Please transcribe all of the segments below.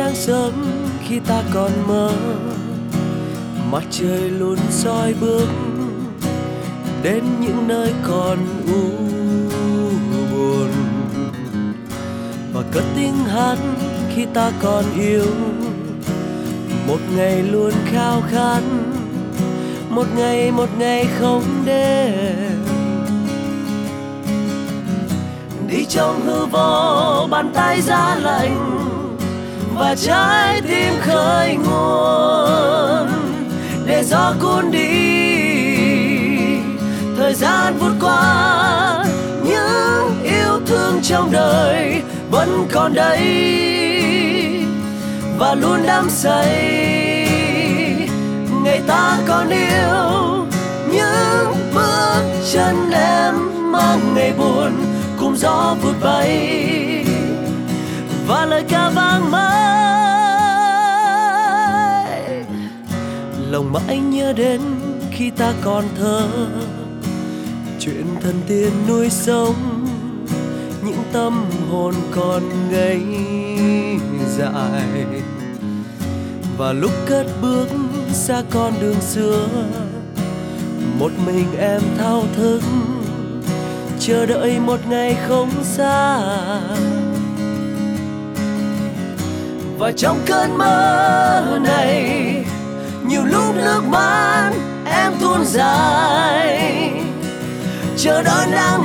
sáng sớm khi ta còn mơ, mặt trời luôn soi bước đến những nơi còn u buồn, và cất tiếng hát khi ta còn yêu. Một ngày luôn khao khát, một ngày không đến. Đi trong hư vô, bàn tay giá lạnh và trái tim khơi nguồn, để gió cuốn đi thời gian vút qua. Những yêu thương trong đời vẫn còn đây và luôn đắm say. Ngày ta còn yêu, những bước chân em mang ngày buồn cùng gió vút bay, và lời ca vang mãi. Lòng mãi nhớ đến khi ta còn thơ, chuyện thần tiên nuôi sống những tâm hồn còn ngây dại. Và lúc cất bước xa con đường xưa, một mình em thao thức chờ đợi một ngày không xa. Và trong cơn mơ này, nhiều lúc nước mắt em tuôn dài, chờ đón đang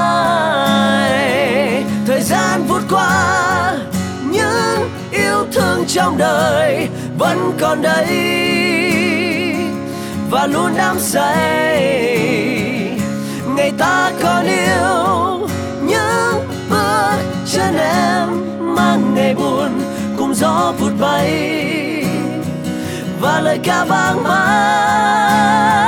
mãi. Thời gian vút qua, những yêu thương trong đời vẫn còn đây và luôn đắm say. Ngày ta còn yêu, những bước chân em mang ngày buồn cùng gió vút bay, và lời ca vang mãi.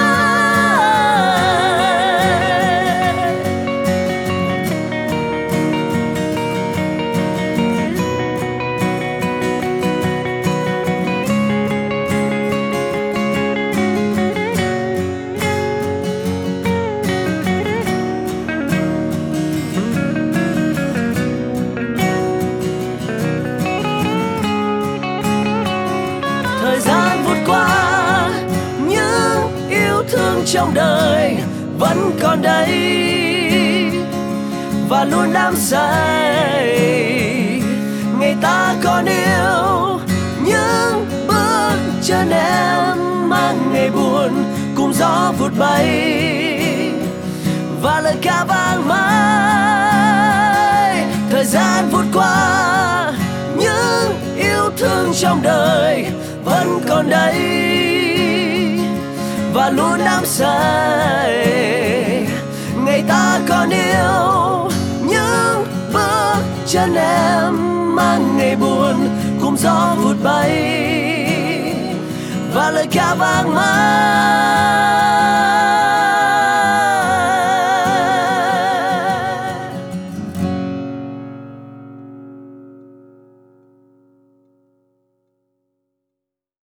Thời gian vút qua, những yêu thương trong đời vẫn còn đây và luôn đắm say. Ngày ta còn yêu, những bước chân em mang ngày buồn cùng gió vút bay, và lời ca vang mãi. Thời gian vút qua, những yêu thương trong đời vẫn còn đây và luôn đắm say. Ngày ta còn yêu, những bước chân em mang ngày buồn cùng gió vút bay, và lời ca vang mãi.